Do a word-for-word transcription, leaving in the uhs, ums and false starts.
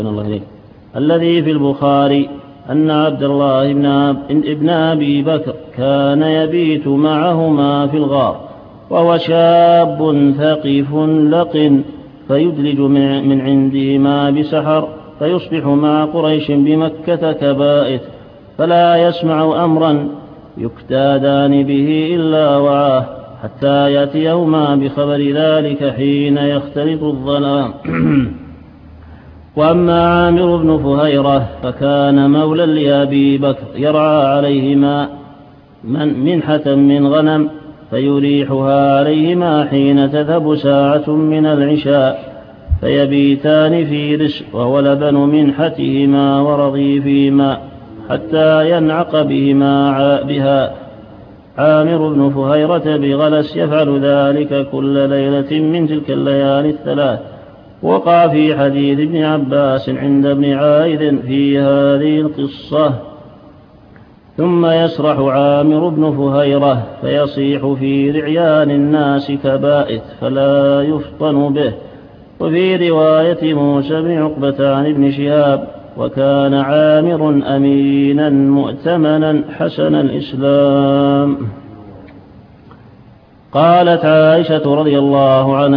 الذي في البخاري أن عبد الله بن أبي بكر كان يبيت معهما في الغار وهو شاب ثقيف لقن فيدلج من عندهما بسحر فيصبح مع قريش بمكة كبائت فلا يسمع أمرا يكتادان به إلا وعاه حتى يأتي يوما بخبر ذلك حين يختلط الظلام. وأما عامر بن فهيرة فكان مولى لأبي بكر يرعى عليهما من منحة من غنم فيريحها عليهما حين تذهب ساعة من العشاء فيبيتان في رسل وهو لبن منحتهما ورغيفهما حتى ينعق بهما بها. عامر بن فهيرة بغلس يفعل ذلك كل ليلة من تلك الليالي الثلاث. وقع في حديث ابن عباس عند ابن عائذ في هذه القصة. ثم يسرح عامر بن فهيرة فيصيح في رعيان الناس كبائت فلا يفطن به. وفي رواية موسى بن عقبة عن ابن شهاب وكان عامر أمينا مؤتمنا حسن الإسلام. قالت عائشة رضي الله عنها